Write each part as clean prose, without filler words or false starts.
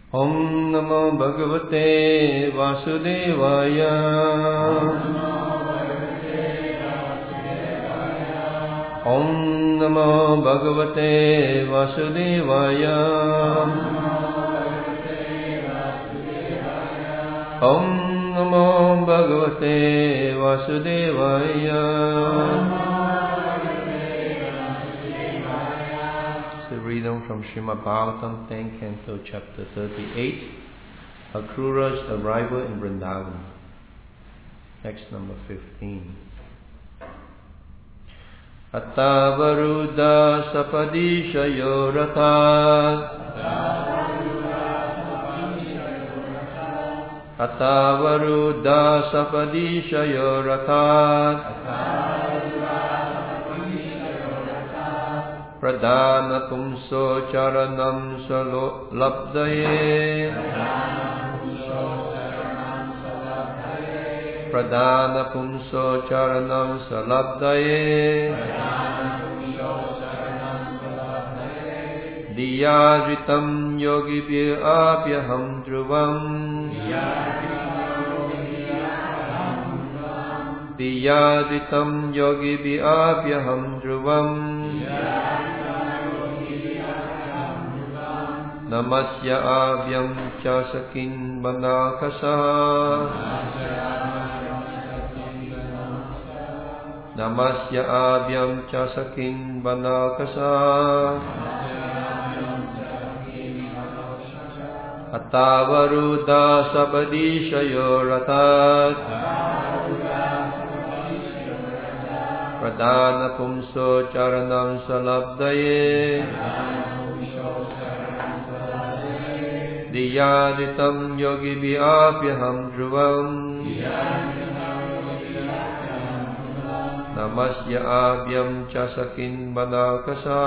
Om Namo Bhagavate Vasudevaya. Om Namo Bhagavate Vasudevaya. Om Namo Bhagavate Vasudevaya. Reading from Srimad Bhagavatam, 10th Canto, Chapter 38, Akrura's arrival in Vrindavan. Text number 15. Attavaruddha sapadishayo rathat. Attavaruddha sapadishayo rathat. Pradana pumso charanam salabdaye. Pradana pumso charanam salabdaye. Diyajritam yogibhir apyaham dhruvam. Diyajritam yogibhir apyaham dhruvam. Namasya avyam cha sakin manakasa. Namasya avyam cha sakin manakasa. Attavaruddha sapadishayo rathat. Pradana pumso charanam salabdaye. Diyaditam yogibhir apyaham dhruvam. Namasya avyam cha sakin manakasa.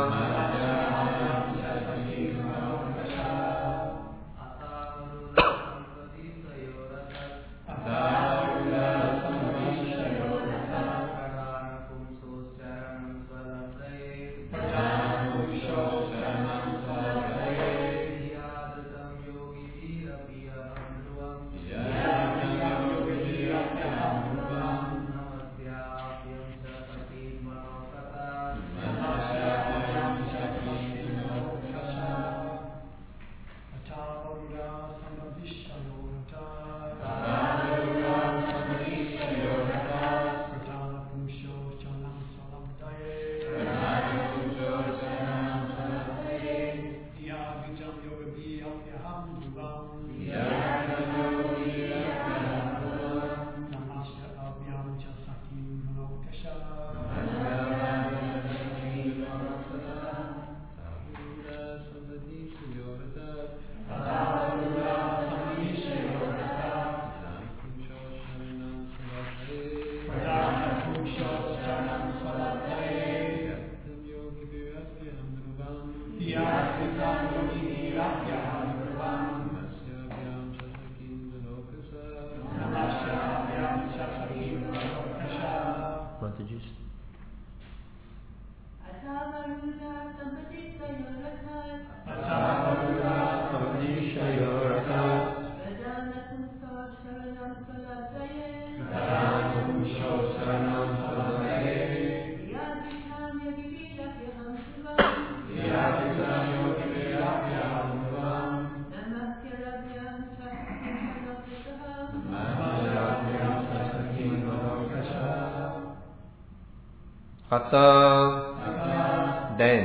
Then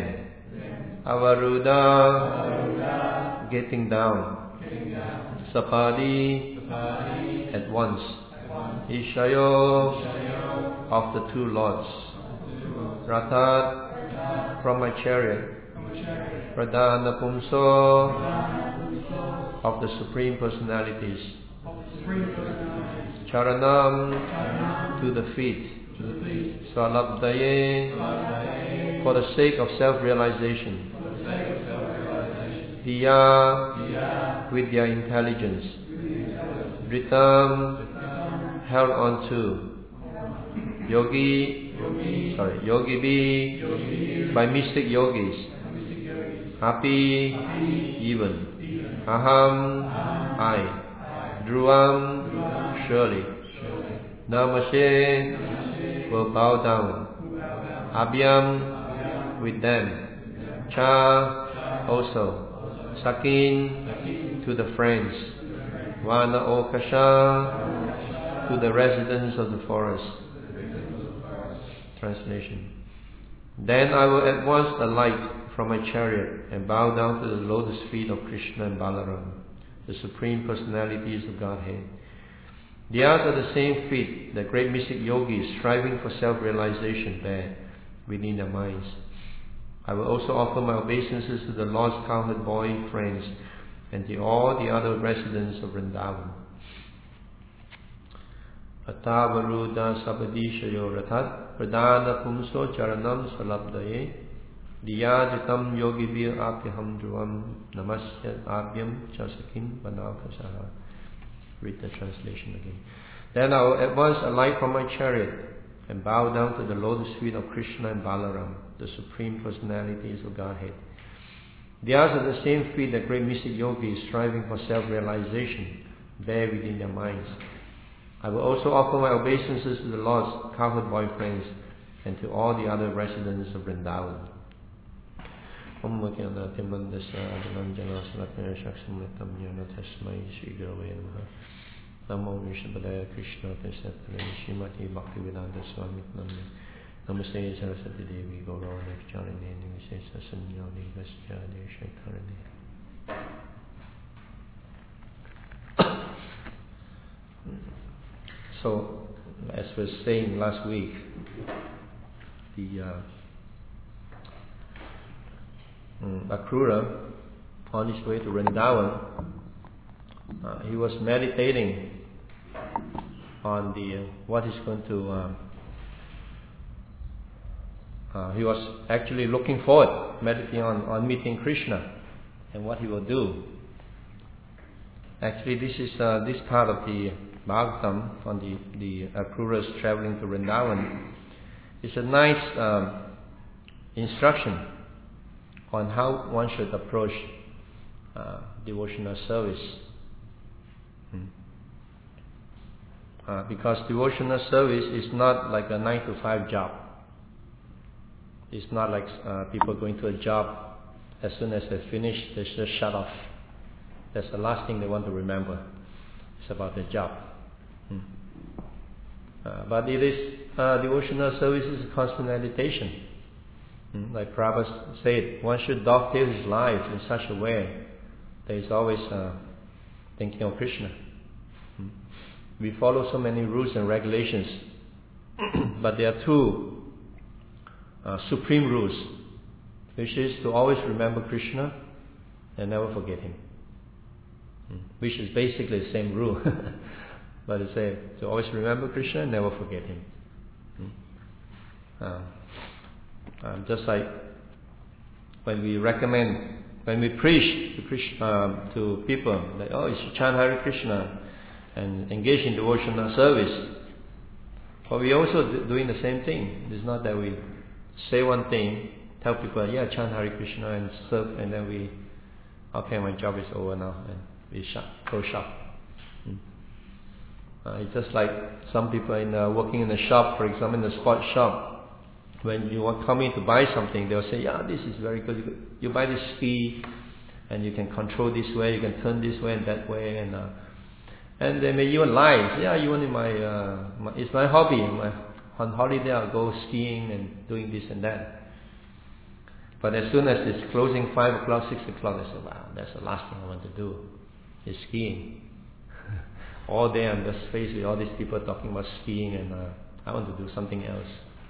Avaruddha, getting down. Sapadi, at once. Ishayo, of the two lords. Rathat, from my chariot. Pradana Pumso, of the Supreme Personalities. Charanam, to the feet. Salabdaye, for the sake of self-realization. Diya, with their intelligence. Dhritam, held on to. Yogi, Yogi by mystic yogis. Api, even. Aham, I. Dhruvam, surely. Namaste, will bow down. Abhyam, with them. Cha, also. Sakin, to the friends. Vana Okasha, to the residents of the forest. Translation. Then I will at once alight from my chariot and bow down to the lotus feet of Krishna and Balaram, the Supreme Personalities of Godhead. Theirs are the same feet that great mystic yogis striving for self-realization bear within their minds. I will also offer my obeisances to the lost cowherd boy friends and to all the other residents of Vrindavan. Atavaruda sabadishayo ratat pradana pumso charanam salabdaye diyajitam yogibir apyaham dhruvam namasya abhyam chasakin vanakasaha. Read the translation again. Then I will at once alight from my chariot and bow down to the lotus feet of Krishna and Balaram, the Supreme Personalities of Godhead. Theirs are the same feet that great mystic yogis striving for self-realization bear within their minds. I will also offer my obeisances to the lost cowherd boyfriends and to all the other residents of Vrindavan. Om Makhyana Timandasa Adhananjana Salatmaya Shaksamritam Yana Tasmai Sri Gurave Namaha. Namo Vishnupadaya Krishna Tasatane Srimati Bhaktivedanta Swami Namaste. Namaste Saraswati Devi Gaurava Necharine Nivishesa Sanyoni Vasyade Shaikarane. So, as was saying last week, the Akrura, on his way to Vrindavan, he was meditating on what he's going to. He was actually looking forward, meditating on meeting Krishna and what he will do. Actually, this is this part of the Bhagavatam on the Akruras traveling to Vrindavan. It's a nice instruction on how one should approach devotional service. Because devotional service is not like a 9-to-5 job. It's not like people going to a job, as soon as they finish, they just shut off. That's the last thing they want to remember. It's about the job. But it is devotional service is a constant meditation. Like Prabhupada said, one should dovetail his life in such a way that he's always thinking of Krishna. We follow so many rules and regulations, but there are two supreme rules, which is to always remember Krishna and never forget him. Which is basically the same rule. But it says to always remember Krishna and never forget him. Just like when we preach to Krishna, to people that you should chant Hare Krishna and engage in devotional service. But we also doing the same thing. It's not that we say one thing, tell people, chant Hare Krishna and serve, and then okay, my job is over now, and we close shop. It's just like some people working in the shop, for example, in the sports shop. When you come in to buy something, they'll say, this is very good. You buy this ski, and you can control this way, you can turn this way and that way, and they may even lie. Say, it's my hobby. On holiday, I'll go skiing and doing this and that. But as soon as it's closing 5 o'clock, 6 o'clock, they say, wow, that's the last thing I want to do, is skiing. All day I'm just faced with all these people talking about skiing, and I want to do something else.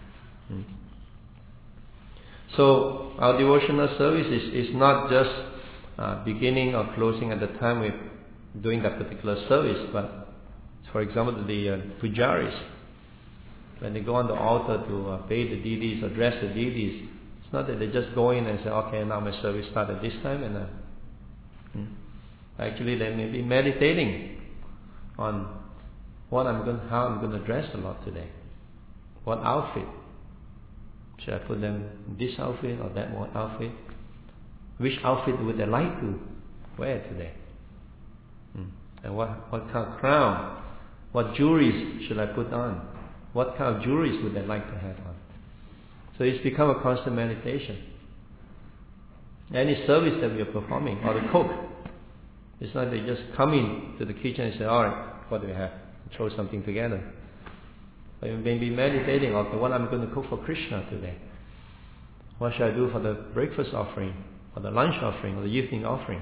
So our devotional service is not just beginning or closing at the time we're doing that particular service, but for example the pujaris, when they go on the altar to pay the deities, address the deities, it's not that they just go in and say, okay, now my service started this time, and actually they may be meditating on how I'm going to dress the Lord today. What outfit? Should I put them in this outfit or that one outfit? Which outfit would they like to wear today? And what kind of crown? What jewelries should I put on? What kind of jewelries would they like to have on? So it's become a constant meditation. Any service that we are performing, or the cook, it's not they just come in to the kitchen and say, alright, what do we have? Throw something together. But you may be meditating, okay, what I'm going to cook for Krishna today? What should I do for the breakfast offering, or the lunch offering, or the evening offering?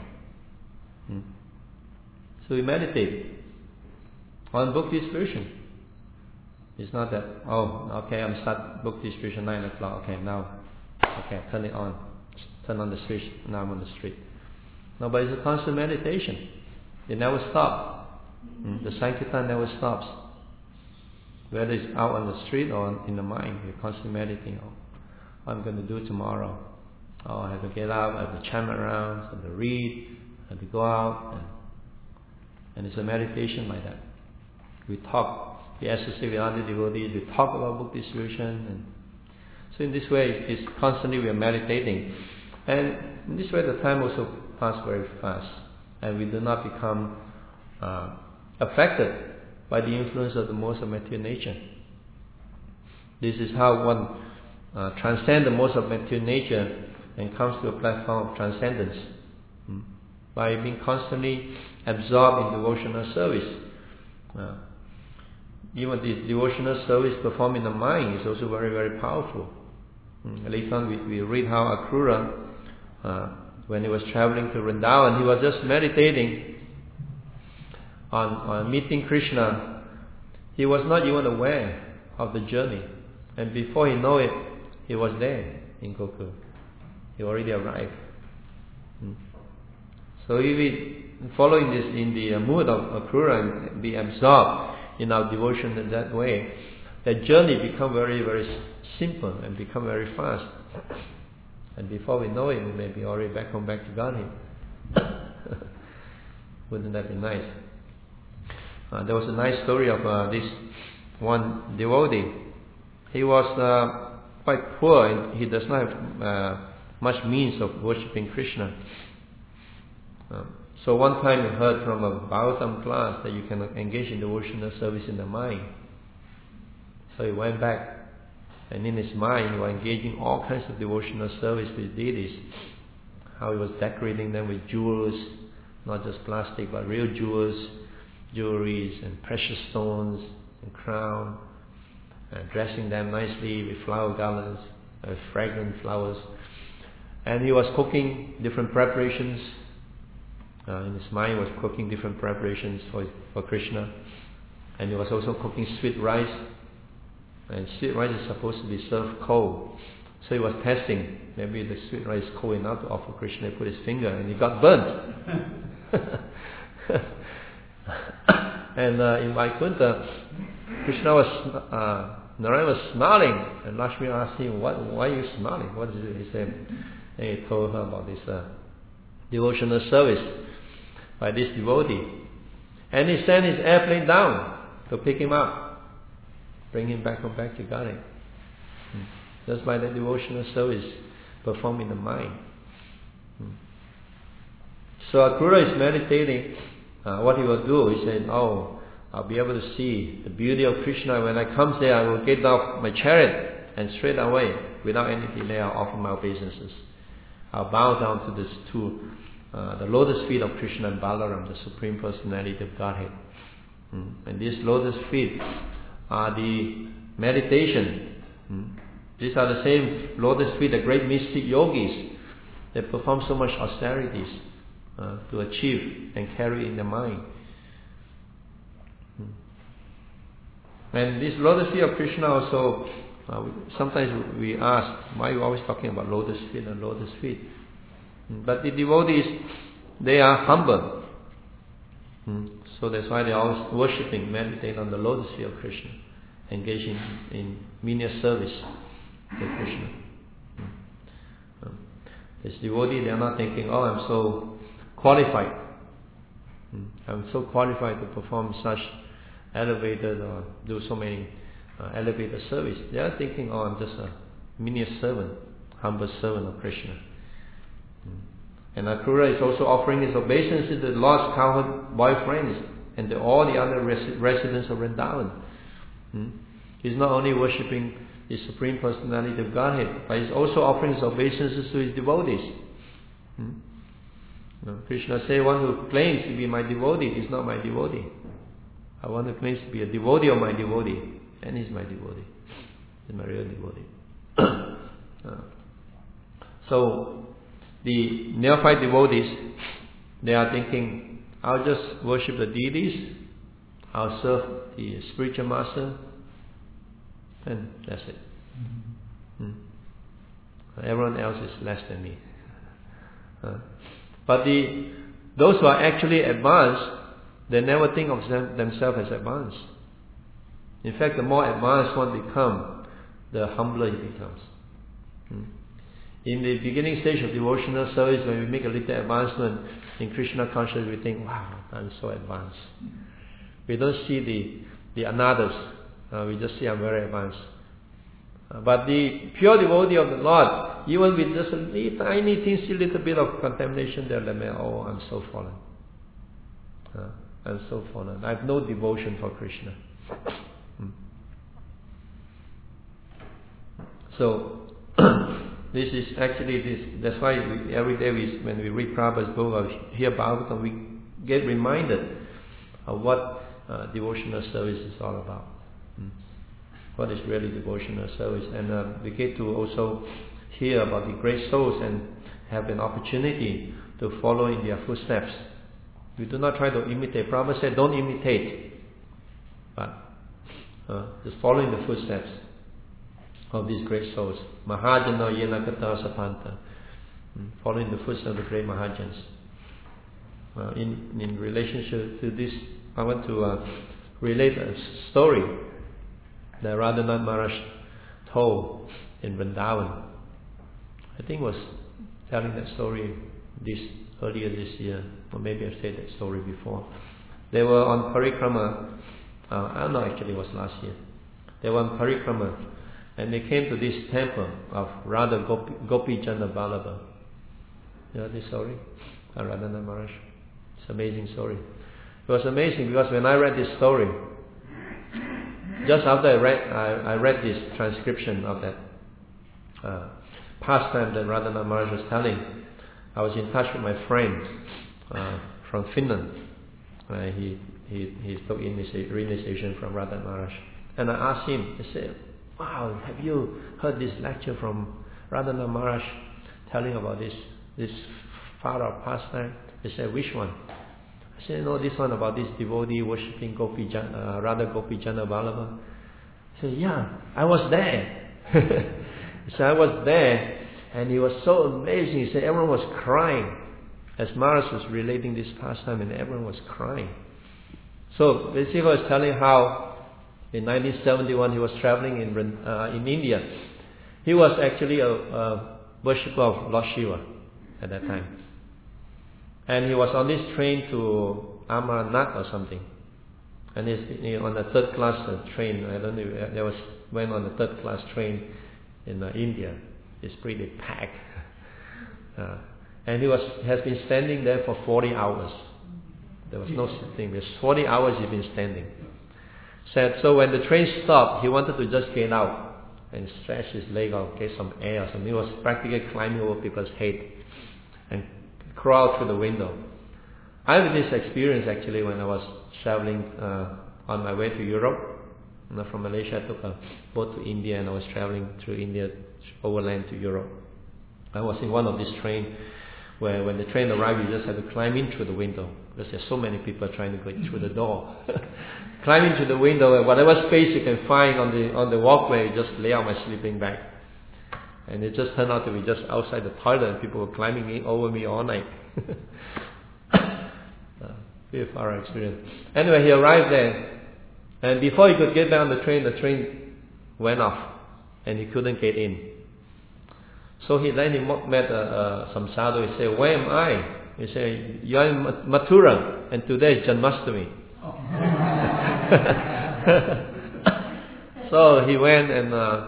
So we meditate on book distribution. It's not that, I'm start book distribution 9 o'clock, turn it on. Turn on the switch, now I'm on the street. No, but it's a constant meditation. It never stops. The Sankirtan never stops. Whether it's out on the street or in the mind, you're constantly meditating. What I'm going to do tomorrow. I have to get up, I have to chant around, I have to read, I have to go out. And it's a meditation like that. We talk, we associate with other devotees, we talk about book distribution. So in this way, it's constantly we are meditating. And in this way, the time also passes very fast. And we do not become affected by the influence of the modes of material nature. This is how one transcends the modes of material nature and comes to a platform of transcendence. By being constantly absorbed in devotional service. Even the devotional service performed in the mind is also very, very powerful. Later on we read how Akrura, when he was traveling to Vrindavan, he was just meditating on meeting Krishna. He was not even aware of the journey. And before he knew it, he was there in Gokul. He already arrived. So if we following this in the mood of Akrura and be absorbed in our devotion in that way, that journey become very, very simple and become very fast. And before we know it, we may be already back to Godhead. Wouldn't that be nice? There was a nice story of this one devotee. He was quite poor and he does not have much means of worshipping Krishna. So one time he heard from a Bhagavatam class that you can engage in devotional service in the mind. So he went back, and in his mind he was engaging all kinds of devotional service with deities. How he was decorating them with jewels, not just plastic but real jewels, jewelries and precious stones and crown, and dressing them nicely with flower garlands, fragrant flowers. And he was cooking different preparations. In his mind he was cooking different preparations for Krishna. And he was also cooking sweet rice. And sweet rice is supposed to be served cold. So he was testing. Maybe the sweet rice is cold enough to offer Krishna. He put his finger and he got burnt. And in Vaikuntha, Narayan was smiling. And Lakshmi asked him, why are you smiling? What is it? He said, and he told her about this devotional service by this devotee. And he sent his airplane down to pick him up, bring him back to Godhead. Just by the devotional service performed in the mind. So Akrura is meditating. What he will do, he said, I'll be able to see the beauty of Krishna. When I come there, I will get off my chariot and straight away, without any delay, I'll offer my obeisances. I'll bow down to the lotus feet of Krishna and Balaram, the Supreme Personality of Godhead. And these lotus feet are the meditation. These are the same lotus feet, the great mystic yogis. They perform so much austerities to achieve and carry in the mind. And this lotus feet of Krishna also, sometimes we ask, why are you always talking about lotus feet and lotus feet? But the devotees, they are humble. So that's why they are always worshipping, meditating on the lotus feet of Krishna, engaging in menial service to Krishna. This devotee, they are not thinking, I'm so qualified. I'm so qualified to perform such elevated or do so many elevated service. They are thinking, I'm just a menial servant, humble servant of Krishna. And Akrura is also offering his obeisances to the Lord's cowherd boyfriends and to all the other residents of Vrindavan. He's not only worshipping the Supreme Personality of Godhead, but he's also offering his obeisances to his devotees. Krishna says, one who claims to be my devotee is not my devotee. One who claims to be a devotee of my devotee, and he's my devotee. He's my real devotee. So, the neophyte devotees, they are thinking, I'll just worship the deities, I'll serve the spiritual master, and that's it. Everyone else is less than me. But those who are actually advanced, they never think of themselves as advanced. In fact, the more advanced one becomes, the humbler he becomes. In the beginning stage of devotional service, when we make a little advancement in Krishna consciousness, we think, wow, I'm so advanced. We don't see the anathas. We just see I'm very advanced. But the pure devotee of the Lord, even with just a tiny, teensy little bit of contamination, they'll admit, oh, I'm so fallen. I'm so fallen. I have no devotion for Krishna. So, this is actually this. That's why every day when we read Prabhupada's book or hear Bhagavatam, we get reminded of what devotional service is all about. What is really devotional service, and we get to also hear about the great souls and have an opportunity to follow in their footsteps. We do not try to imitate. Prabhupada said, don't imitate, but just follow in the footsteps of these great souls. Mahajana yena kata sapanta. Following the footsteps of the great Mahajans. In relationship to this, I want to relate a story that Radhanath Maharaj told in Vrindavan. I think was telling that story earlier this year, or maybe I've said that story before. They were on parikrama, I don't know, actually it was last year. They were on parikrama, and they came to this temple of Radha Gopi Jana Vallabha. You know this story? Radhanath Maharaj. It's an amazing story. It was amazing because when I read this story, just after I read this transcription of that pastime that Radhanath Maharaj was telling, I was in touch with my friend from Finland. He took initiation from Radhanath Maharaj. And I asked him, I said, wow, have you heard this lecture from Radhanath Maharaj telling about this father of pastime? He said, which one? I said, no, this one about this devotee worshipping Radha Gopi Jana Vallabha. He said, yeah, I was there. He said, I was there, and it was so amazing. He said, everyone was crying as Maharaj was relating this pastime, and everyone was crying. So basically, I was telling how in 1971 he was traveling in India. He was actually a worshipper of Lord Shiva at that time. And he was on this train to Amarnath or something. And he's on the third class train. I don't know. Went on the third class train in India. It's pretty packed. And he has been standing there for 40 hours. There was no sitting. There's 40 hours he's been standing. So when the train stopped, he wanted to just get out and stretch his leg out, get some air or something. He was practically climbing over people's head and crawl through the window. I had this experience actually when I was traveling on my way to Europe. From Malaysia, I took a boat to India, and I was traveling through India overland to Europe. I was in one of these trains where when the train arrived, you just had to climb in through the window because there's so many people trying to go through the door. Climb into the window, and whatever space you can find on the walkway, you just lay out my sleeping bag. And it just turned out to be just outside the toilet, and people were climbing over me all night. Very far experience. Anyway, he arrived there, and before he could get down the train went off, and he couldn't get in. So he met some sadhu. He said, "Where am I?" He said, "You are in Mathura, and today is Janmashtami." So he went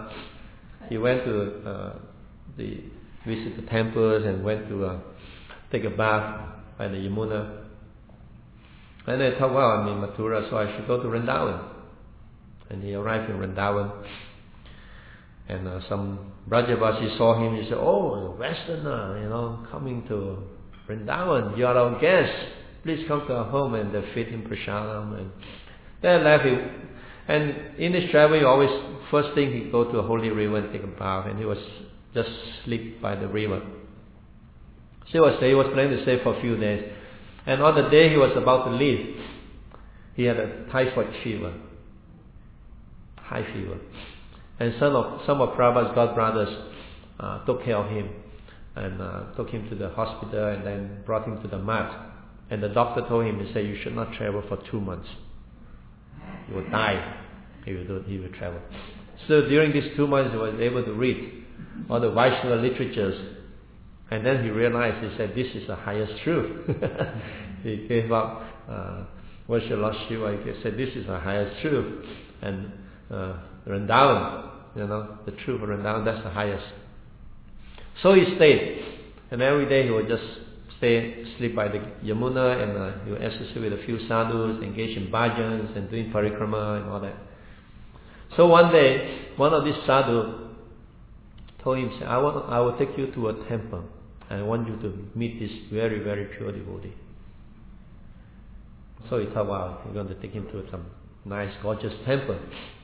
to visit the temples and went to take a bath by the Yamuna. And I thought, well, I'm in Mathura, so I should go to Vrindavan. And he arrived in Vrindavan. And some Brajavasi saw him. He said, "Oh, a Westerner, coming to Vrindavan. You are our guest. Please come to our home." And they feed him prasadam. And they left him. And in his travel, he always, first thing, he go to a holy river and take a bath. And he was just sleep by the river. So he was planning to stay for a few days. And on the day he was about to leave, he had a typhoid fever. High fever. And some of Prabhupada's godbrothers took care of him and took him to the hospital and then brought him to the mat. And the doctor told him, he said, "You should not travel for 2 months. You will die if you travel." So during these 2 months he was able to read all the Vaishnava literatures. And then he realized, he said, "This is the highest truth." He gave up worship Lord Shiva. He said, "This is the highest truth." And Vrindavan, the truth of Vrindavan, that's the highest. So he stayed. And every day he would just sleep by the Yamuna, and he would associate with a few sadhus, engage in bhajans and doing parikrama and all that. So one day, one of these sadhus told him, "I will take you to a temple. I want you to meet this very, very pure devotee." So he thought, wow, we're going to take him to some nice, gorgeous temple.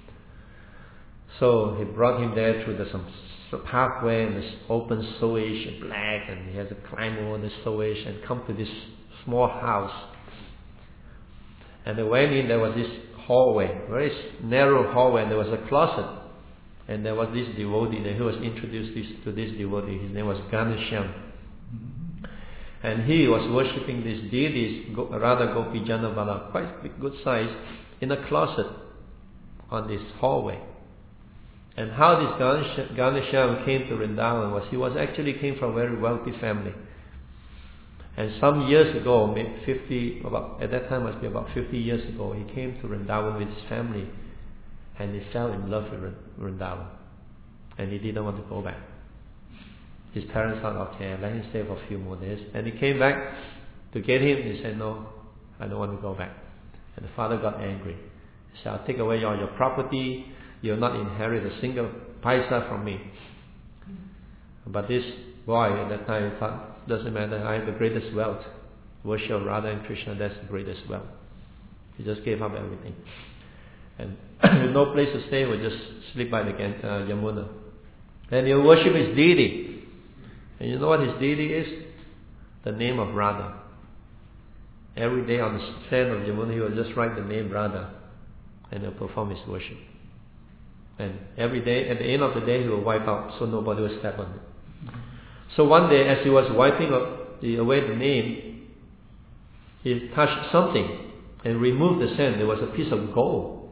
So he brought him there through some pathway and this open sewage and black, and he has to climb over the sewage and come to this small house. And they went in, there was this hallway, very narrow hallway, and there was a closet. And there was this devotee there who was introduced to this devotee. His name was Ghanashyam. And he was worshipping these deities, Radha Gopi Jannavala, quite big, good size, in a closet on this hallway. And how this Ghanashyam came to Vrindavan was, he actually came from a very wealthy family. And some years ago, maybe at that time must be about 50 years ago, he came to Vrindavan with his family. And he fell in love with Vrindavan. And he didn't want to go back. His parents thought, okay, let him stay for a few more days. And he came back to get him. He said, "No, I don't want to go back." And the father got angry. He said, "I'll take away all your property. You'll not inherit a single paisa from me." But this boy at that time thought, doesn't matter, I have the greatest wealth. Worship Radha and Krishna, that's the greatest wealth. He just gave up everything. And with no place to stay, would just sleep by the Yamuna. And he would worship his deity. And you know what his deity is? The name of Radha. Every day on the sand of Yamuna, he would just write the name Radha, and he'll perform his worship. And every day, at the end of the day, he will wipe out so nobody will step on it. So one day, as he was wiping away the name, he touched something and removed the sand. There was a piece of gold.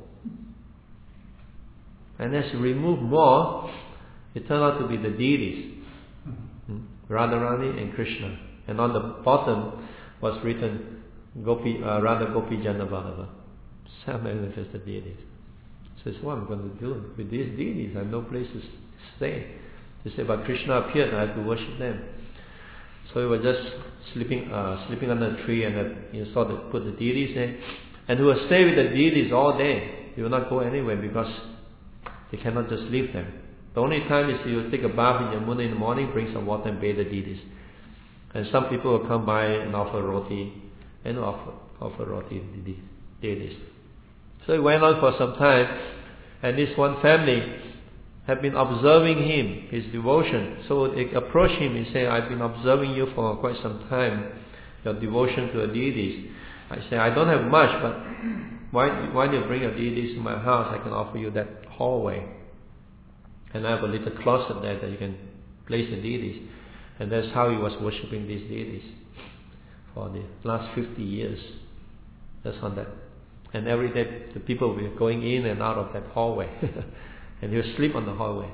And as he removed more, it turned out to be the deities, Radharani and Krishna. And on the bottom was written Radha Gopi Jannavala. Some manifested deities. So it's what I'm going to do with these deities. I have no place to stay. They say, but Krishna appeared, I have to worship them. So he was just sleeping under a tree, and he saw they put the deities there. And he will stay with the deities all day. He will not go anywhere because he cannot just leave them. The only time is he will take a bath in Yamuna in the morning, bring some water and bathe the deities. And some people will come by and offer roti, and offer roti to the deities. So it went on for some time, and this one family had been observing him, his devotion. So they approached him and said, "I've been observing you for quite some time, your devotion to the deities. I say, I don't have much, but why do you bring your deities to my house? I can offer you that hallway. And I have a little closet there that you can place the deities." And that's how he was worshipping these deities for the last 50 years. That's on that. And every day the people were going in and out of that hallway. And he would sleep on the hallway.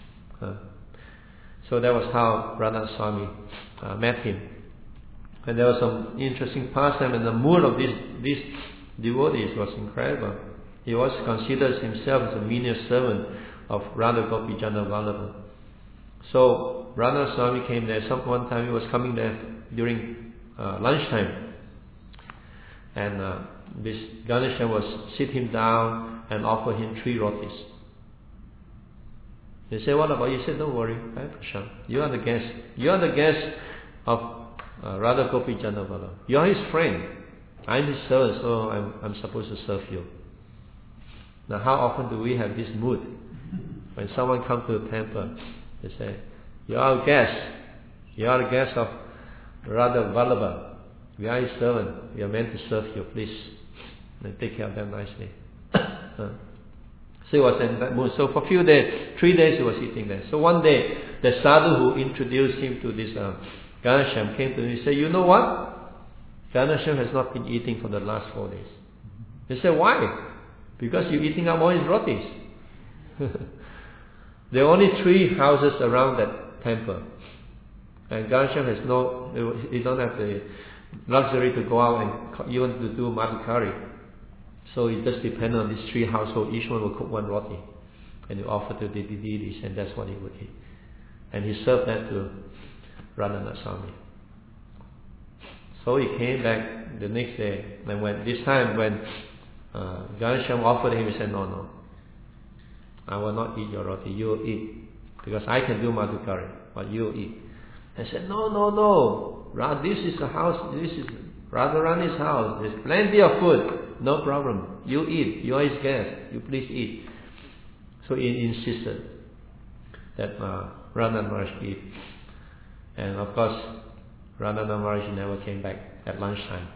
So that was how Radha Swami met him. And there was some interesting pastime, and the mood of these devotees was incredible. He also considers himself as a menial servant of Radha Gopi Jannavala. So Radha Swami came there. One time he was coming there during lunchtime. And this Ganesham was sit him down and offer him 3 rotis. He said, what about you? He said, don't worry, I have Prashant. You are the guest. You are the guest of Radha Gopi Jandavala. You are his friend. I'm his servant, so I'm supposed to serve you. Now, how often do we have this mood? When someone comes to the temple, they say, you are a guest. You are a guest of Radha Vallabha. We are his servant. We are meant to serve you. Please take care of them nicely. So he was in that mood. So for a few days, 3 days he was eating there. So one day, the sadhu who introduced him to this Ganesham came to him and said, you know what? Ganesham has not been eating for the last 4 days. He said, why? Because you're eating up all his rotis. There are only 3 houses around that temple. And Ganesham has he don't have the luxury to go out and even to do madhukari. So it just depends on these 3 households. Each one will cook 1 roti. And you offer to the deities, and that's what he would eat. And he served that to Radhanath Swami. So he came back the next day, and when Ganesham offered him, he said, no, I will not eat your roti, you will eat. Because I can do madhukari, but you will eat. I said, no, this is the house, this is Radharani's house, there's plenty of food, no problem, you eat, you are his guest, you please eat. So he insisted that Radhanath Maharaj eat. And of course, Radhanath Maharaj never came back at lunchtime.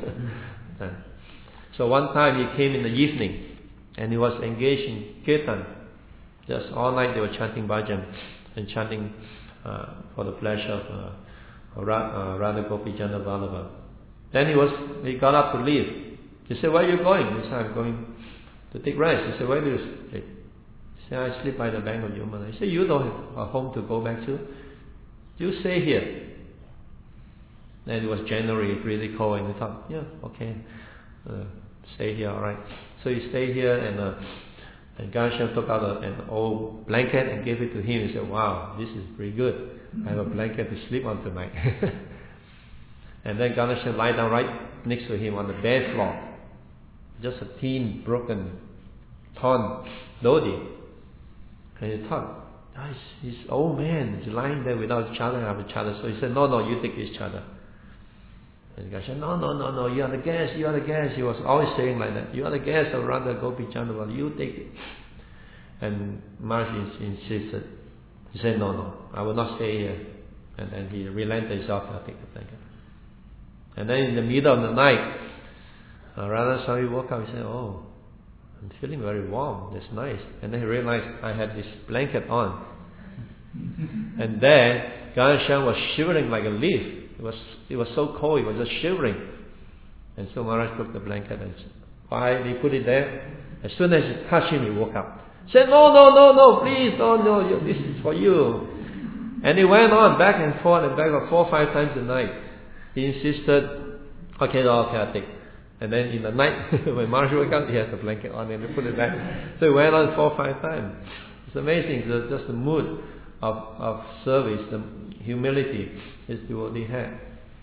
So one time he came in the evening and he was engaged in kirtan. Just all night they were chanting bhajan and chanting for the pleasure of Radha Gopi Jandavala. Then he got up to leave. He said, where are you going? He said, I'm going to take rest. He said, where do you sleep? He said, I sleep by the bank of Yamuna. He said, you don't have a home to go back to? You stay here. And it was January, really cold, and he thought, yeah, okay, stay here, alright. So he stayed here, and Ganesham took out an old blanket and gave it to him. He said, wow, this is pretty good. I have a blanket to sleep on tonight. And then Ganesham lied down right next to him on the bare floor. Just a thin, broken, torn dhoti. And he thought, this old man is lying there without chadar, have a chadar. So he said, no, you take this chadar. And the guy said, no, you are the guest, you are the guest. He was always saying like that, you are the guest of Radha Gopi Jandavala, you take it. And Maharaj insisted. He said, no, I will not stay here. And then he relented himself to take the blanket. And then in the middle of the night, Radha Swami woke up and said, oh, I'm feeling very warm, that's nice. And then he realized I had this blanket on. And then Ganesham was shivering like a leaf. It was so cold, he was just shivering. And so Maharaj took the blanket and he put it there. As soon as he touched him, he woke up. He said, no, please, no, this is for you. And he went on back and forth 4 or 5 times a night. He insisted, okay, I'll take. And then in the night, when Maharaj woke up, he had the blanket on and he put it back. So he went on 4 or 5 times. It's amazing, just the mood of service, the humility his devotee had.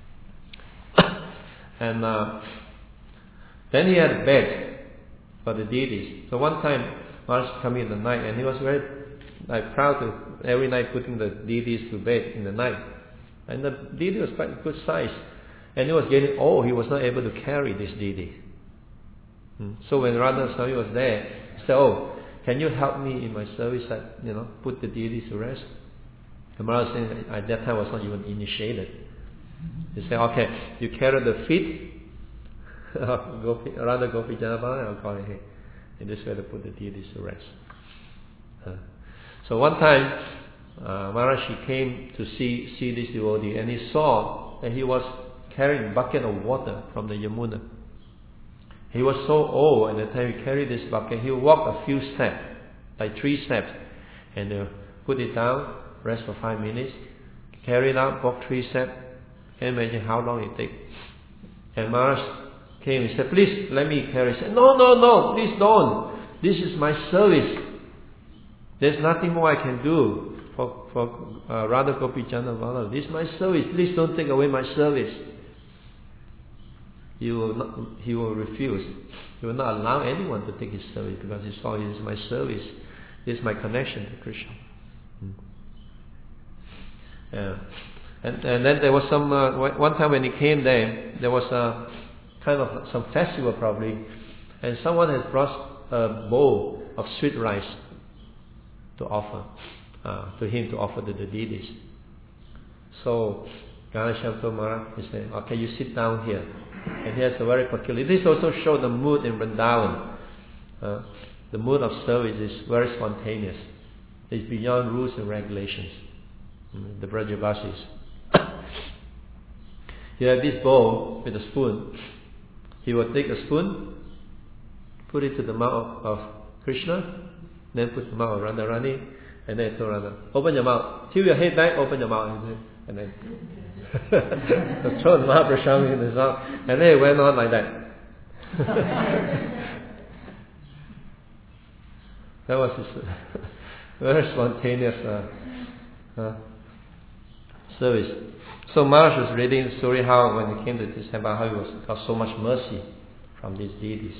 And then he had a bed for the deities. So one time, Maharaj came in the night and he was very proud to every night putting the deities to bed in the night. And the deity was quite good size. And he was getting old, he was not able to carry this deity. So when Radha Swami was there, he said, oh, can you help me in my service that, put the deities to rest? And Maharaj said, at that time was not even initiated. He said, okay, you carry the feet of Radha Gopi Jandavala, I'll call it here. In this way to put the deities to rest. So one time, Maharaj came to see this devotee, and he saw that he was carrying a bucket of water from the Yamuna. He was so old, and at the time he carried this bucket, he would walk a few steps, like 3 steps, and put it down, rest for 5 minutes, carry it out, walk 3 steps. Can you imagine how long it takes? And Maharaj came and said, please let me carry. He said, no, please don't. This is my service. There's nothing more I can do. Radha Gopi Chanda Vallabha, this is my service, please don't take away my service. He will refuse. He will not allow anyone to take his service because he saw it is my service. This is my connection to Krishna. Yeah. And then there was some, one time when he came there was a kind of some festival probably, and someone has brought a bowl of sweet rice to offer to him, to offer to the deities. So Ganesham told Maharaj, he said, okay, you sit down here. And he has a very peculiar, this also shows the mood in Vrindavan. The mood of service is very spontaneous. It's beyond rules and regulations. The Brajavasis. You have this bowl with a spoon. He will take a spoon, put it to the mouth of Krishna, then put the mouth of Radharani, and then told Radha, open your mouth. Tilt your head back, open your mouth. And then throw the Mahaprasad in his mouth. And then it went on like that. That was his very spontaneous service. So Maharaj was reading the story how when he came to this temple, how he got so much mercy from these deities.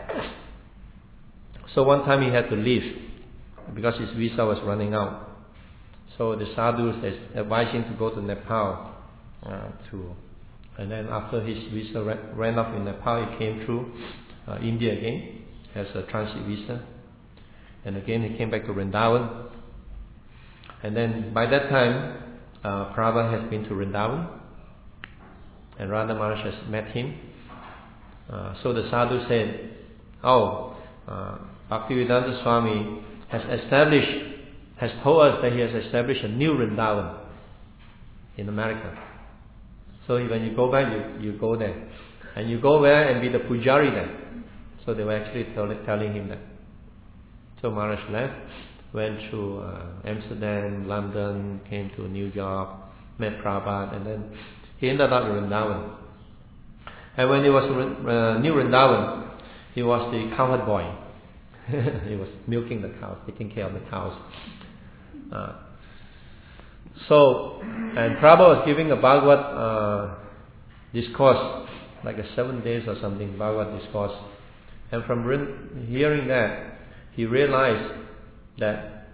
So one time he had to leave because his visa was running out. So the sadhus advised him to go to Nepal and then after his visa ran up in Nepal, he came through India again as a transit visa. And again he came back to Vrindavan. And then by that time, Prabhupada has been to Vrindavan, and Radha Maharaj has met him. So the sadhu said, Bhaktivedanta Swami has told us that he has established a new Vrindavan in America. So when you go back, you go there. And you go there and be the pujari there. So they were actually telling him that. So Maharaj left, went to Amsterdam, London, came to New York, met Prabhupada, and then he ended up in Vrindavan. And when he was in New Vrindavan, he was the cowherd boy. He was milking the cows, taking care of the cows. And Prabhupada was giving a Bhagavad discourse, like a 7 days or something, Bhagavad discourse. And from hearing that, he realized that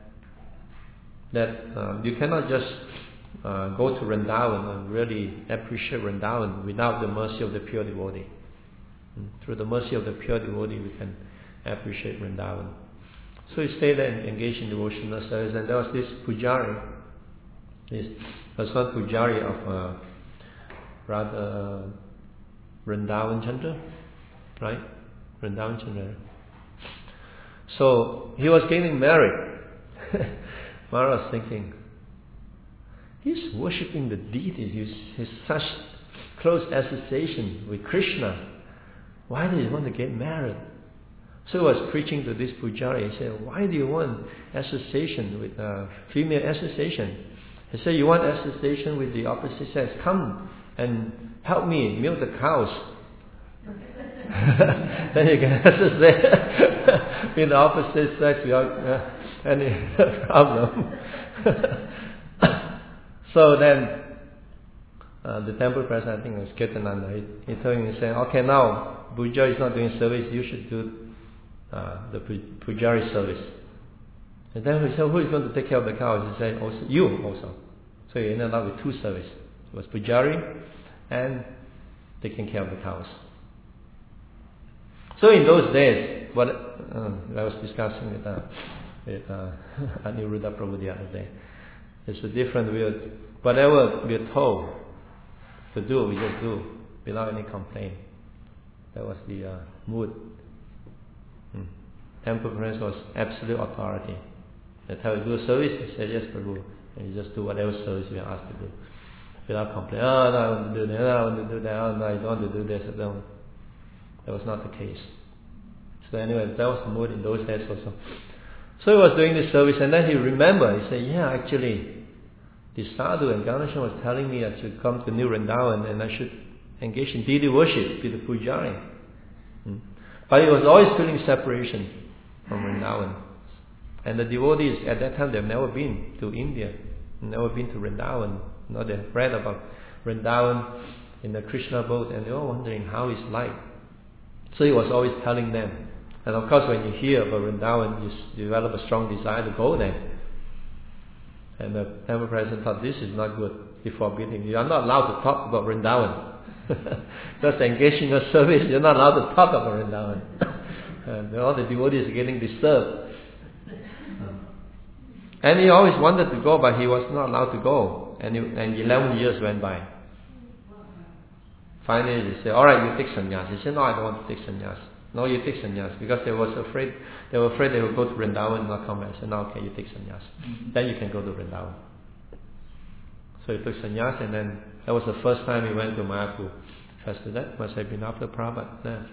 you cannot just go to Vrindavan and really appreciate Vrindavan without the mercy of the pure devotee. Through the mercy of the pure devotee, we can appreciate Vrindavan. So he stayed there and engaged in devotional service, and there was this pujari, this one pujari of Vrindavan Chandra, right? Vrindavan Chandra. So he was getting married. Maharaj was thinking, he's worshipping the deities, he's such close association with Krishna. Why does he want to get married? So he was preaching to this pujari. He said, why do you want association with female association? He said, you want association with the opposite sex? Come and help me milk the cows. Then you can associate with the opposite sex without any problem. So then the temple president, I think it was Ketananda, he told him, he said, okay, now Pujari is not doing service, you should do the Pujari service. And then he said, who is going to take care of the cows? He said, also, you also. So he ended up with 2 services. It was Pujari and taking care of the cows. So in those days, what I was discussing with Aniruddha Prabhu the other day, it's a different way. Whatever we are told to do, we just do without any complaint. That was the mood. Temple Prince was absolute authority. They tell you to do a service, you say yes, Prabhu, and you just do whatever service you are asked to do without complaint. Oh no, I want to do that. I want to do that. Oh no, I don't want to do this. No. That was not the case. So anyway, that was the mood in those days also. So he was doing this service, and then he remembered. He said, yeah, actually, the sadhu and Ganeshan was telling me I should come to New Vrindavan and I should engage in deity worship, be the pujari. But he was always feeling separation from Vrindavan. And the devotees at that time, they've never been to India, never been to Vrindavan. They've read about Vrindavan in the Krishna boat, and they were wondering how it's like. So he was always telling them. And of course, when you hear about Vrindavan, you develop a strong desire to go there. And the temple president thought, this is not good. He forbid him. You are not allowed to talk about Vrindavan. Just engaging in a service, you're not allowed to talk about Vrindavan. And all the devotees are getting disturbed. And he always wanted to go, but he was not allowed to go. And 11 years went by. Finally, they said, alright, you take sannyas. He said, no, I don't want to take sannyas. No, you take sannyas. Because they were afraid they would go to Vrindavan and not come back. I said, no, okay, you take sannyas. Then you can go to Vrindavan. So he took sannyas, and then that was the first time he went to Mayapur festival. That must have been after Prabhupada,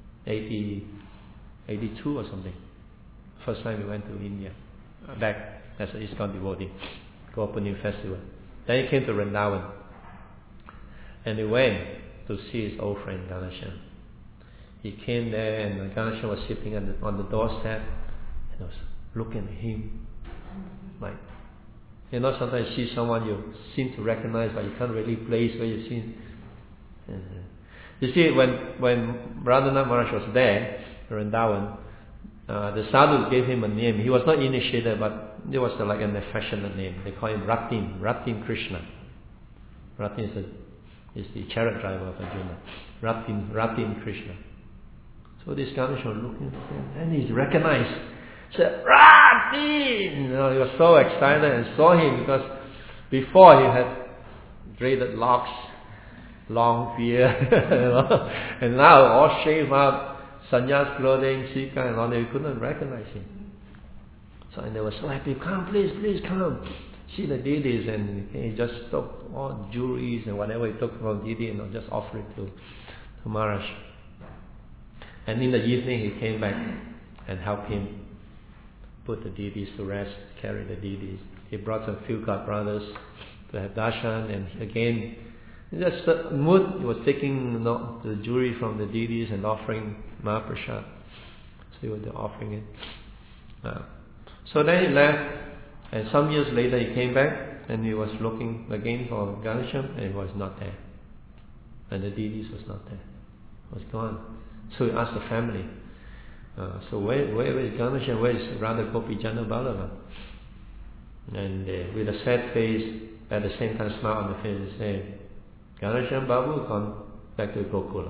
82 or something. First time he went to India, back as an ISKCON devotee, go opening festival. Then he came to Vrindavan, and he went to see his old friend Ganashan. He came there, and Ganashan was sitting on the doorstep, and I was looking at him like, sometimes you see someone you seem to recognize, but you can't really place where you see. You see, when Radhanath Maharaj was there, Vrindavan, the sadhu gave him a name. He was not initiated, but it was like an affectionate name. They call him Ratin Krishna. Ratin is the chariot driver of Arjuna. Ratin Krishna. So this Ganesh was looking at him, and he's recognized. He said, Ratin! He was so excited and saw him, because before he had braided locks, long beard, and now all shaved up, sannyas clothing, sika and all that. We couldn't recognize him. So, and they were so happy. Come, please come. See the deities. And he just took all jewelries and whatever he took from deity and just offered it to Maharaj. And in the evening he came back and helped him put the deities to rest, carry the deities. He brought some few god brothers to have darshan, and again, just the mood, he was taking the jewelry from the deities and offering Mahaprasad. So he was offering it. So then he left, and some years later he came back, and he was looking again for Ganesham, and he was not there. And the deities was not there. It was gone. So he asked the family, so where is Ganesham? Where is Radha Gopi Jana Ballabha? And with a sad face, at the same time smile on the face, he said, Ganesham Babu gone back to Gokula.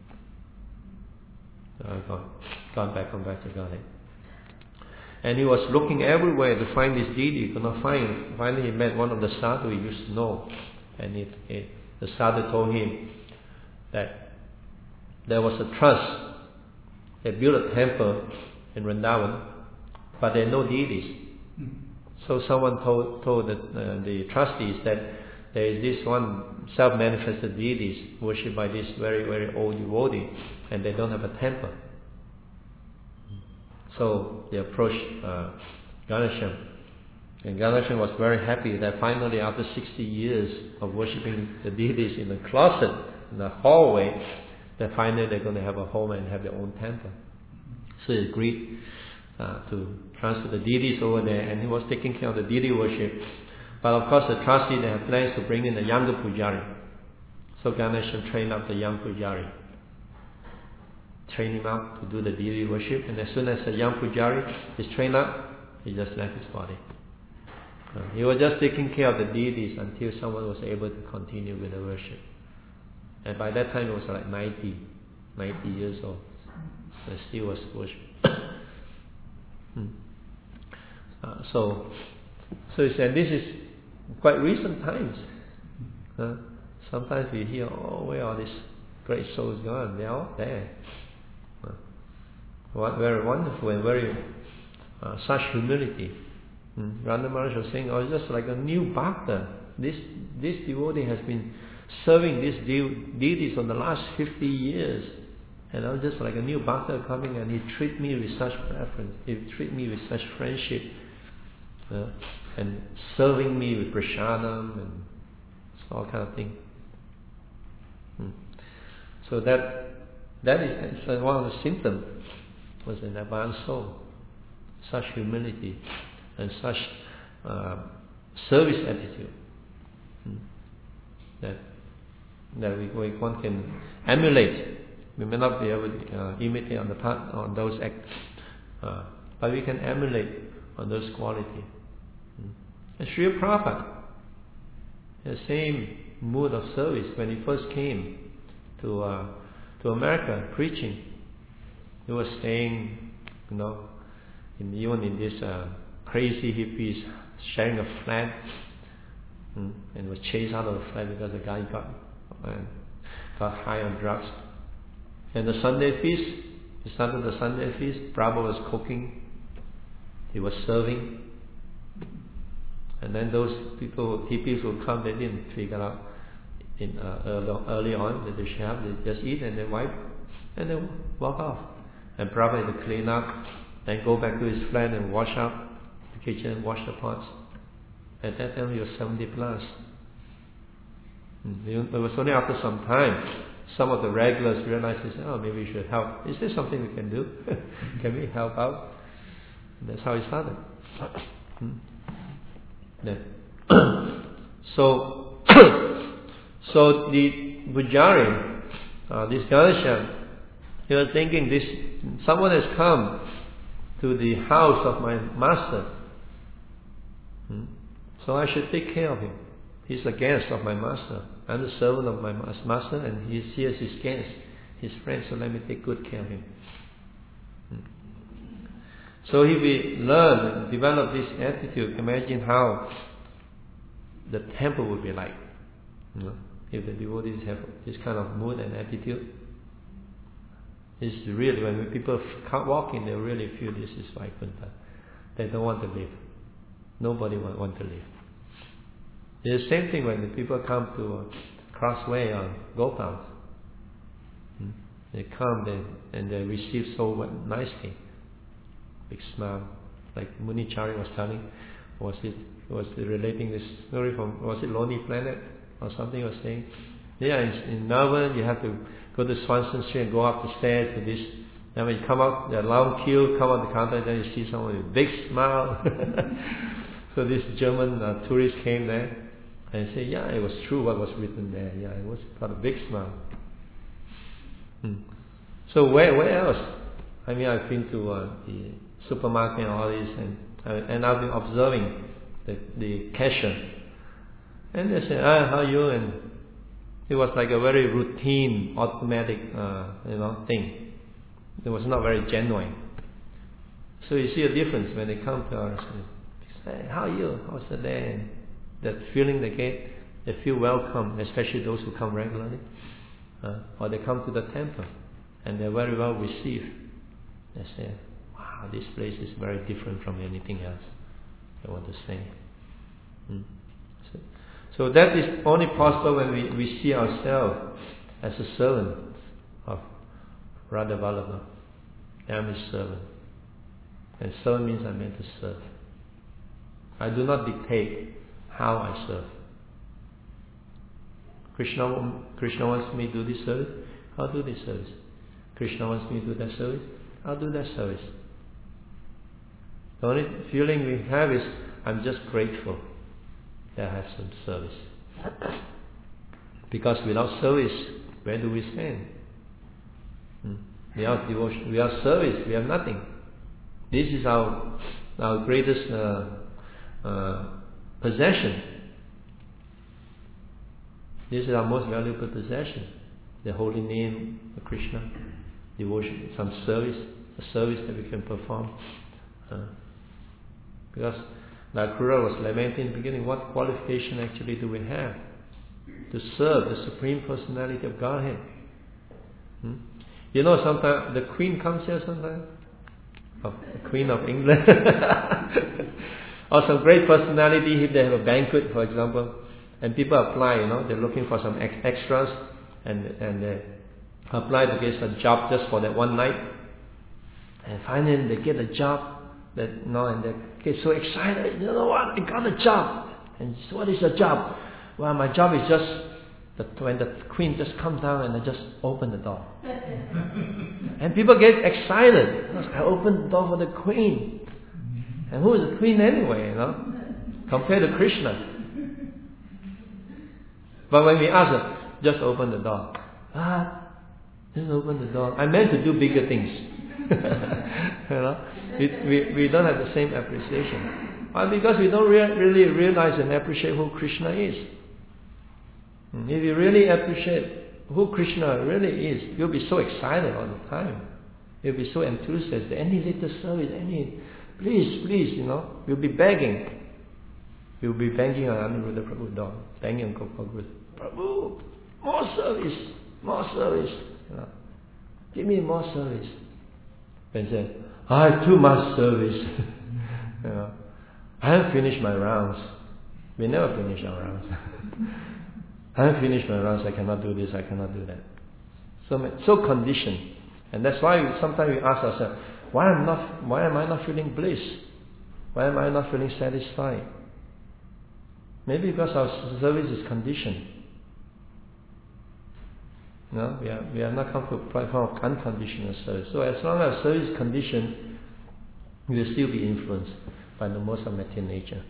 Gone back to Godhead. And he was looking everywhere to find this deity. He could not find him. Finally he met one of the sadhu he used to know. And the sadhu told him that there was a trust. They built a temple in Vrindavan, but there are no deities. So someone told the trustees that there is this one self-manifested deities worshipped by this very, very old devotee, and they don't have a temple. So they approached Ganesham, and Ganesham was very happy that finally, after 60 years of worshipping the deities in the closet, in the hallway, that finally they're going to have a home and have their own temple. So he agreed to transfer the deities over there, and he was taking care of the deity worship. But of course, the trustee, they have plans to bring in a younger pujari. So Ganesham trained up the young pujari. Train him up to do the deity worship, and as soon as the young pujari is trained up, he just left his body. He was just taking care of the deities until someone was able to continue with the worship. And by that time, it was like 90 years old. So still was worship. So he said, this is quite recent times. Sometimes we hear, where are these great souls gone? They are all there. Very wonderful and very such humility. Radha Maharaj was saying, it's just like a new bhakta. This devotee has been serving these deities for the last 50 years. And I was just like a new bhakta coming, and he treated me with such preference. He treated me with such friendship. And serving me with prasadam and all kind of thing. So that is one of the symptoms was an advanced soul. such humility, and such service attitude that one can emulate. We may not be able to imitate on those acts, but we can emulate on those qualities. And Sri Prabhupada, the same mood of service when he first came to America preaching. He was staying, even in this crazy hippies sharing a flat, and was chased out of the flat because the guy got high on drugs. And the Sunday feast, he started the Sunday feast. Prabhupada was cooking, he was serving, and then those hippies would come. They didn't figure out early on that they should have. They just eat and they wipe and they walk off. And Prabhupada had to clean up, then go back to his flat and wash up the kitchen, wash the pots. At that time he was 70 plus. It was only after some time some of the regulars realized, they said, maybe we should help. Is there something we can do? Can we help out? And that's how it started. So the Pujari, this Ghanshyam, he was thinking, someone has come to the house of my master, so I should take care of him. He's a guest of my master. I'm the servant of my master, and he's here as his guest, his friend, so let me take good care of him. So if we learn and develop this attitude, imagine how the temple would be like. If the devotees have this kind of mood and attitude, it's really, when people walk in, they really feel this is Vaikuntha. They don't want to leave. Nobody want to leave. It's the same thing when the people come to Crossway or Gopal. They come and they receive so nicely. Big smile. Like Munichari was telling, was relating this story from, was it Lonely Planet or something he was saying? Yeah, in Melbourne you have to go to Swanston Street and go up the stairs to this. Then when you come out, the long queue, come out the counter, then you see someone with a big smile. So this German tourist came there and said, yeah, it was true what was written there. Yeah, it was got a big smile. So where else? I mean, I've been to the supermarket and all this, and I've been observing the cashier. And they say, how are you? And it was like a very routine, automatic, thing. It was not very genuine. So you see a difference when they come to us. They say, how are you? How's the day? And that feeling they get, they feel welcome, especially those who come regularly. Or they come to the temple and they're very well received. They say, wow, this place is very different from anything else. They want to say. So that is only possible when we see ourselves as a servant of Radha Vallabha. I am his servant. And servant means I'm meant to serve. I do not dictate how I serve. Krishna wants me to do this service, I'll do this service. Krishna wants me to do that service, I'll do that service. The only feeling we have is, I'm just grateful that I have some service. Because without service, where do we stand? Without devotion, without service, we have nothing. This is our greatest possession. This is our most valuable possession. The holy name of Krishna, devotion, some service, a service that we can perform. Because like Akrura was lamenting in the beginning, what qualification actually do we have to serve the Supreme Personality of Godhead? Sometimes the Queen comes here sometimes, the Queen of England, or some great personality, if they have a banquet, for example, and people apply, they're looking for some extras, and they apply to get a job just for that one night, and finally they get a job, and they get so excited, you know what, I got a job. And so what is the job? Well, my job is just when the Queen just comes down and I just open the door. And people get excited. I opened the door for the Queen. And who is the queen anyway, compared to Krishna? But when we ask her, just open the door. Just open the door. I meant to do bigger things. We don't have the same appreciation. Because we don't really realize and appreciate who Krishna is. If you really appreciate who Krishna really is, you'll be so excited all the time. You'll be so enthusiastic. Any little service, please, you'll be begging. You'll be banging on Anuruddha Prabhu's door, banging on Gopal Guru. Prabhu, more service. Give me more service. And say, I have too much service. I haven't finished my rounds. We never finish our rounds. I haven't finished my rounds. I cannot do this. I cannot do that. So conditioned, and that's why sometimes we ask ourselves, why am I not feeling bliss? Why am I not feeling satisfied? Maybe because our service is conditioned. No, we are not come to a platform of unconditional service. So as long as service is conditioned, we will still be influenced by the modes of material nature.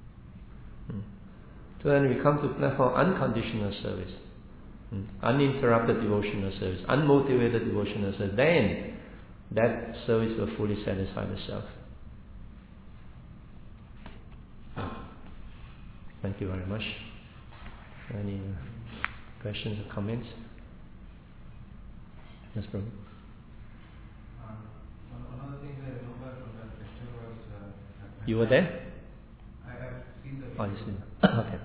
So then we come to a platform of unconditional service, uninterrupted devotional service, unmotivated devotional service. Then that service will fully satisfy the self. Thank you very much. Any questions or comments? Yes, bro. One of the things I remember from that lecture was... you were there? I have seen the video. Oh, you've seen it. Okay.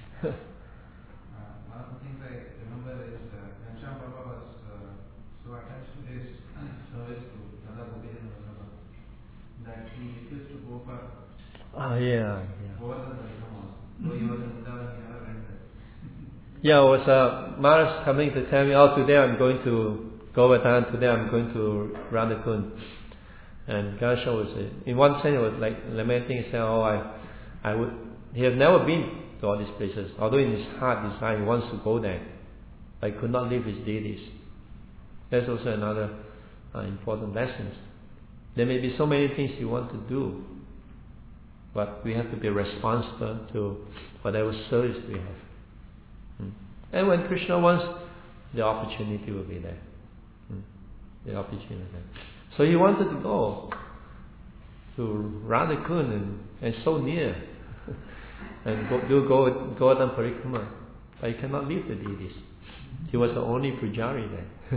One of the things I remember is Ghanshyam Baba was so attached to his service to Radha Gopinatha Vallabha that he used to go for Govardhan Parikramam. So he was in Vrindavan, he never went there. Yeah, it was Maharaj coming to tell me, today I'm going to Govardhan, today I'm going to Radhakund. And Ghanshyam was, in one sense, it was like lamenting, he said, he had never been to all these places. Although in his heart, he wants to go there, but he could not leave his deities. That's also another important lesson. There may be so many things you want to do, but we have to be responsible to whatever service we have. And when Krishna wants, the opportunity will be there. The opportunity. So he wanted to go to Radhakund and so near, and do Govardhan Parikrama, but he cannot leave the deities. He was the only pujari there.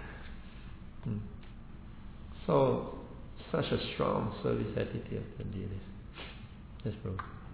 So, such a strong service attitude of the deities. Yes, bro.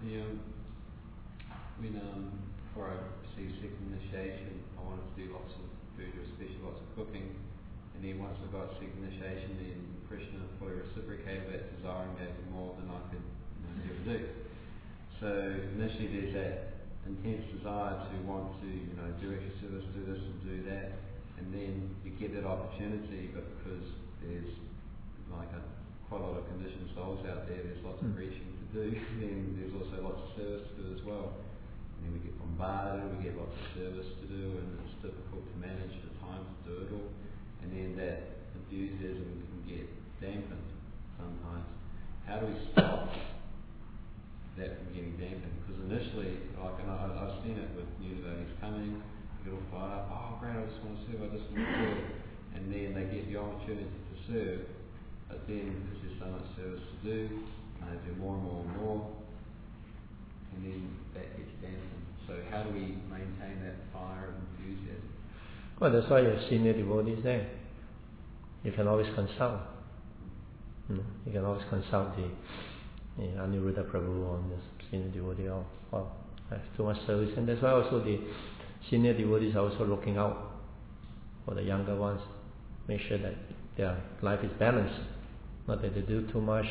Before I received second initiation, I wanted to do lots of food, especially lots of cooking. And then once I got second initiation, then Krishna fully reciprocated that desire and gave me more than I could ever do. So initially there's that intense desire to want to do extra service, do this and do that, and then you get that opportunity, but because there's quite a lot of conditioned souls out there, there's lots of preaching to do, then there's also lots of service to do as well. And then we get bombarded, we get lots of service to do, and it's difficult to manage the time to do it all. And then that enthusiasm can get dampened sometimes. How do we stop that from getting dampened? Because initially, I've seen it with new devotees coming, they get all fired up, oh great, I just want to serve, I just want to serve. And then they get the opportunity to serve, but then because there's so much service to do, they do more and more and more, and then that gets dampened. So how do we maintain that fire of enthusiasm? Well, that's why you have senior devotees there. You can always consult. You can always consult the Anuruddha Prabhu on this senior devotee. I have too much service, and that's why also the senior devotees are also looking out for the younger ones. Make sure that their life is balanced, not that they do too much.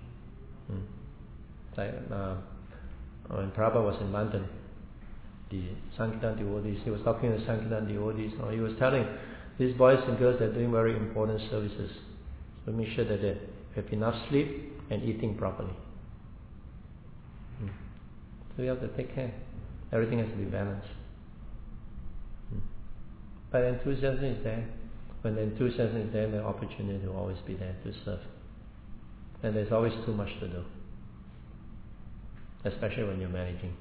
Like when Prabhupada was in London, the Sankirtan devotees, he was talking to Sankirtan devotees, he was telling these boys and girls that are doing very important services, so make sure that they have enough sleep and eating properly. So we have to take care. Everything has to be balanced. But enthusiasm is there. When the enthusiasm is there, the opportunity will always be there to serve. And there's always too much to do. especially when you're managing.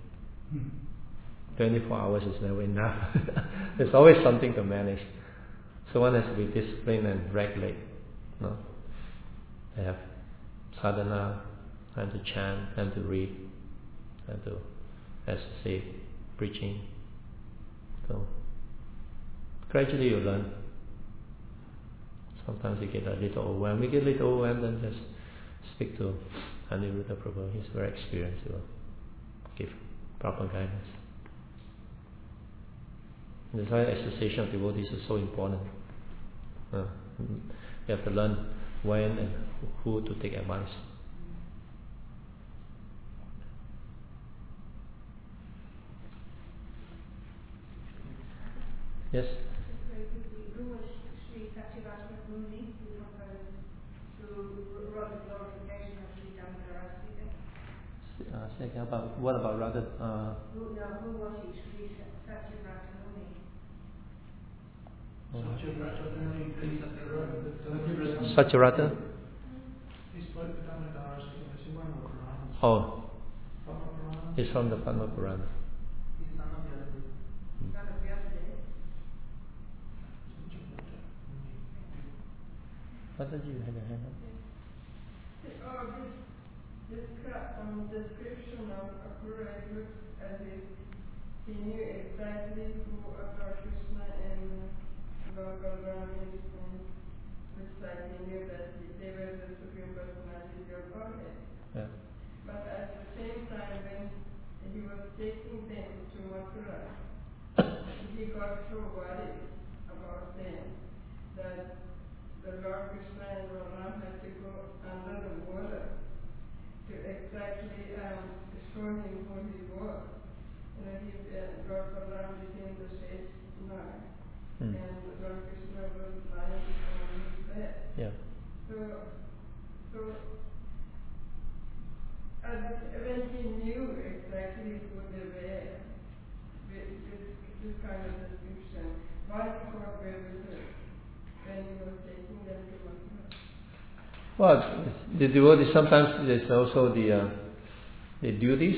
24 hours is never enough. There's always something to manage. So one has to be disciplined and regulate. No? They have sadhana, time to chant, time to read, time to, as I say, preaching. So gradually you learn. Sometimes you get a little overwhelmed. You get a little overwhelmed, then just speak to Aniruddha Prabhu. He's very experienced. He will give proper guidance. That's why association of devotees is so important. You have to learn when and who to take advice. Yes? Who was Sri Satyavasa Muni, who proposed to Radha glorification of Sri Damodara? What about Radha? Who was he? Sri Satyavasa Muni. Satyarata? He spoke the Damodara as one of Puranas. Oh, he's from the Padma Purana. He's son of the other group. Son of the other day. What did you have your hand up? This description of Akrura, it looks as if he knew exactly who Akar Krishna and Lord Balaram is, and looks like he knew that they were the Supreme Personality of Godhead. Yeah. But at the same time, when he was taking them to Mathura, he got so worried about them that the Lord Krishna and Balaram had to go under the water to exactly show him who he was. Lord Balaram became the Shesh Nag, and Lord Krishna was lying on his bed. Yeah. So when he knew exactly who they were, with this kind of description, why God were with us when he was taking them to Mathura? Well, the devotees, sometimes there's also the duties.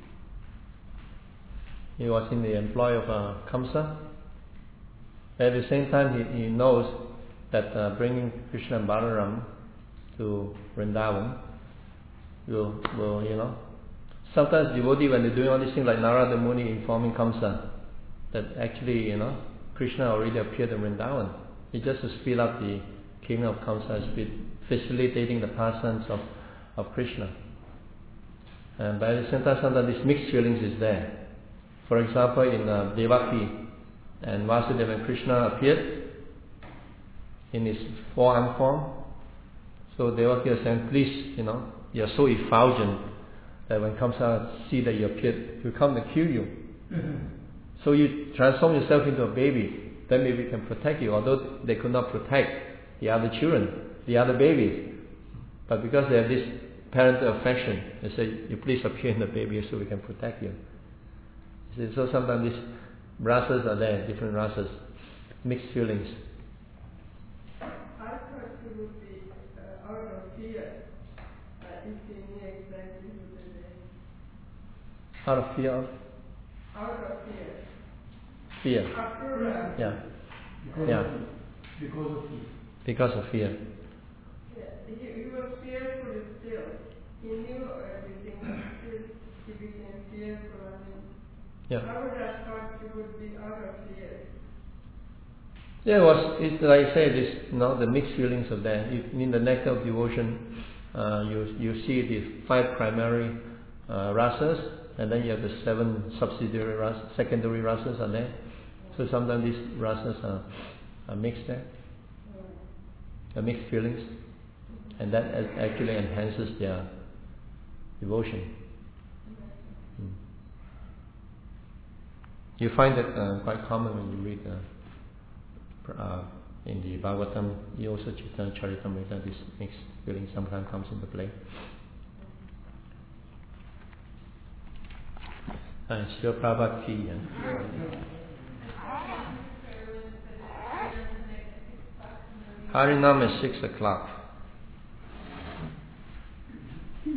He was in the employ of Kamsa. At the same time, he knows that bringing Krishna and Balaram to Vrindavan will sometimes devotees, when they're doing all these things, like Narada Muni informing Kamsa that actually, Krishna already appeared in Vrindavan. He just to speed up the kingdom of Kamsa, facilitating the pastimes of Krishna. And by the same time, sometimes these mixed feelings is there. For example, in Devaki and Vasudeva and Krishna appeared in his four-arm form. So Devaki was saying, please, you're so effulgent that when Kamsa see that you appeared, he'll come to kill you. So you transform yourself into a baby, then maybe we can protect you. Although they could not protect the other children, the other babies. But because they have this parental affection, they say, you please appear in the baby so we can protect you. So sometimes these rasas are there, different rasas, mixed feelings. I thought he would be out of fear if he knew exactly who they were. Out of fear of? Out of fear. Fear. Akrura. Yeah. Because of fear. Because of fear. Yeah, he was fearful still. He knew everything, but still he became fearful. Yeah. I would have thought he would be out of fear. Yeah, it's like I said, the mixed feelings of that. In the nectar of devotion, you see the 5 primary rasas, and then you have the 7 subsidiary rasas, secondary rasas are there. So sometimes these rasas are mixed there, mixed feelings, and that actually enhances their devotion. You find that quite common when you read in the Bhagavatam, you also Chaitanya Charitamrita, this mixed feeling sometimes comes into play. Srila Prabhupada Ki. Harinam is 6 o'clock.